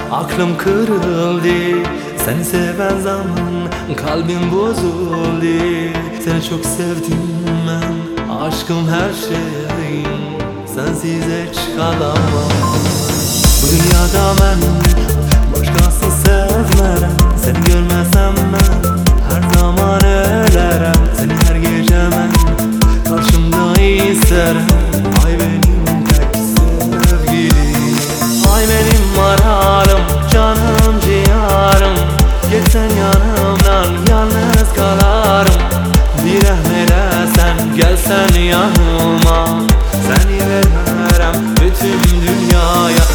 aklım kırıldı. Seni seven zaman kalbim bozuldu. Seni çok sevdim ben, aşkım her şeyim. Sensiz hiç kalamam. Bu dünyada ben başkasını sevmerem. Seni görmesem ben her zaman ölerem. Seni her gece ben karşımda isterim. Ay benim tek sevgilim, ay benim maralım, canım ciğerim. Geçsen yanımdan yalnız kalarım. Bir sen gelsen yanıma, seni vermem bütün dünyaya.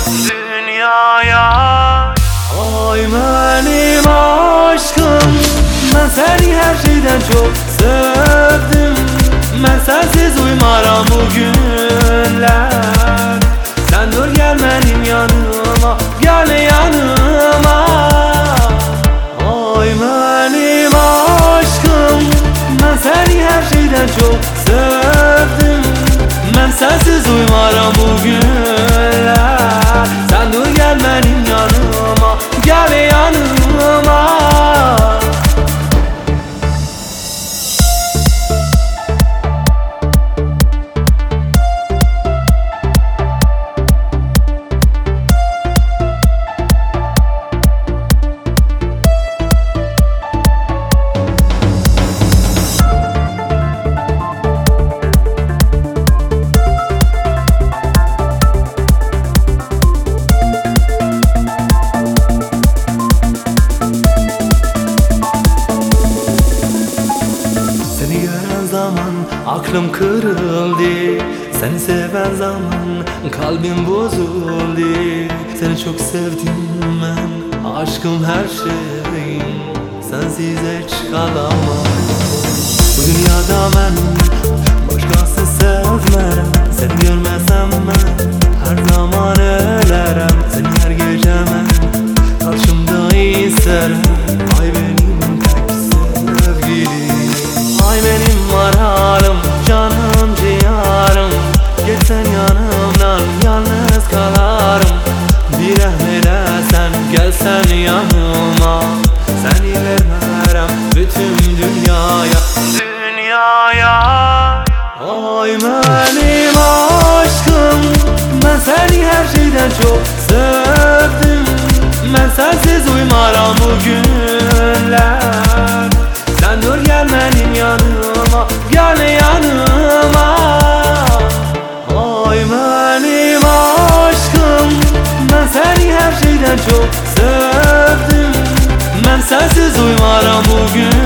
Ay benim aşkım, ben seni her şeyden çok sevdim. Ben sensiz uyumaram bu günler. Sen dur gel benim yanıma, gel yanıma. Ay benim aşkım, ben seni her şeyden çok sevdim. Ben sensiz uyumaram bu günler. Sen dur gel benim yanıma, gel yanıma. Aklım kırıldı. Seni seven zaman kalbim bozuldu. Seni çok sevdim ben, aşkım her şeyim. Sensiz hiç kalamam. Bu dünyada ben başkasını sevmerem. Seni görmesem ben her zaman ölerem. Seni her gece ben karşımda isterim. Ay benim tek sevgilim, ay benim maralım, canım ciğerim. Geçsen yanımdan yalnız kalarım. Bir sen gelsen yanıma, seni vermem bütün dünyaya. Ay benim aşkım, ben seni her şeyden çok sevdim. Ben sensiz uyumaram bu günler. Sen dur gel benim yanıma, gel yanıma. Ay benim aşkım, ben seni her şeyden çok sevdim. Ben sensiz uyumaram bugün.